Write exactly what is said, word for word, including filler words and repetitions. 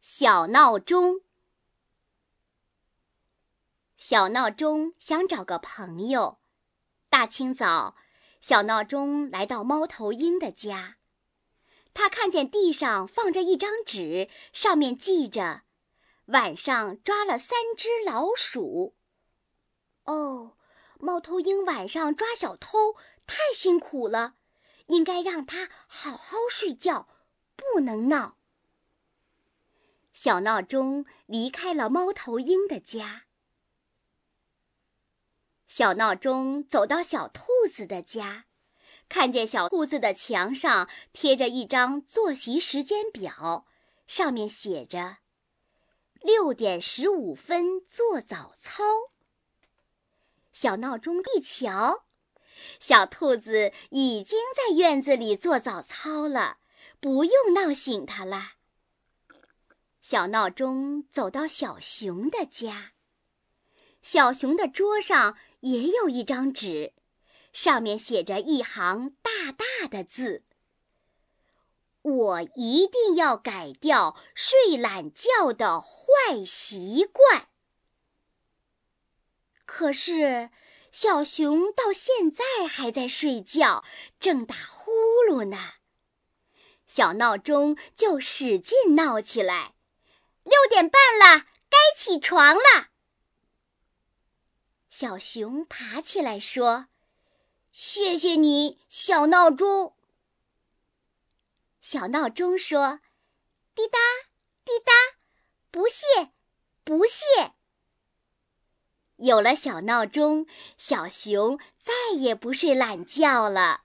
小闹钟。小闹钟想找个朋友。大清早，小闹钟来到猫头鹰的家。他看见地上放着一张纸，上面记着：晚上抓了三只老鼠。哦，猫头鹰晚上抓小偷太辛苦了，应该让他好好睡觉，不能闹。小闹钟离开了猫头鹰的家。小闹钟走到小兔子的家，看见小兔子的墙上贴着一张作息时间表，上面写着六点十五分做早操。小闹钟一瞧，小兔子已经在院子里做早操了，不用闹醒它了。小闹钟走到小熊的家，小熊的桌上也有一张纸，上面写着一行大大的字：我一定要改掉睡懒觉的坏习惯。可是小熊到现在还在睡觉，正打呼噜呢。小闹钟就使劲闹起来：六点半了，该起床了。小熊爬起来说：谢谢你，小闹钟。小闹钟说：滴答滴答，不谢不谢。有了小闹钟，小熊再也不睡懒觉了。